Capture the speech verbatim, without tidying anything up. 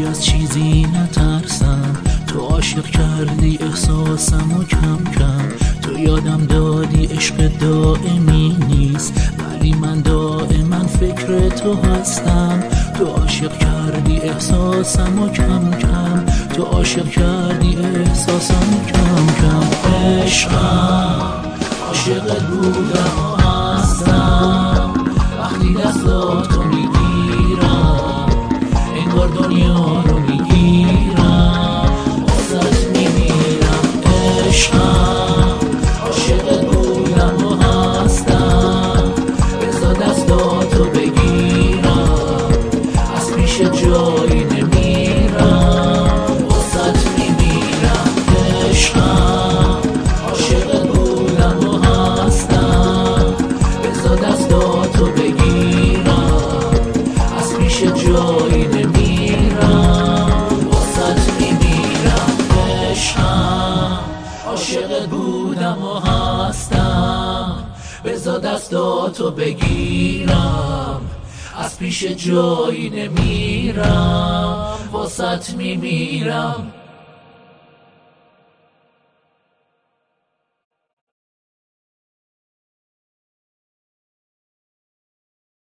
دیگه از چیزی نترسم. تو عاشق کردی احساسم و کم کم، تو یادم دادی عشق دائمی نیست، ولی من دائما فکر تو هستم. تو عاشق کردی احساسم و کم کم، تو عاشق کردی احساسم و کم کم. عشقم عاشقت بودم و هستم، وقتی دستاتو میگیرم انگار دنیا رو میگیرم، واسه میمیرم. عشقم عاشقت بودم و هستم، بذار دستاتو بگیرم، از پیش جایی نمیرم، واسه میمیرم. عشقم عاشقت بودم و هستم، بذار دستاتو بگیرم، از پیش جایی نمیرم، واسه میمیرم. عشقم عاشقت بودم و هستم، بذار دستاتو بگیرم، از پیش جایی نمیرم، واسه میمیرم.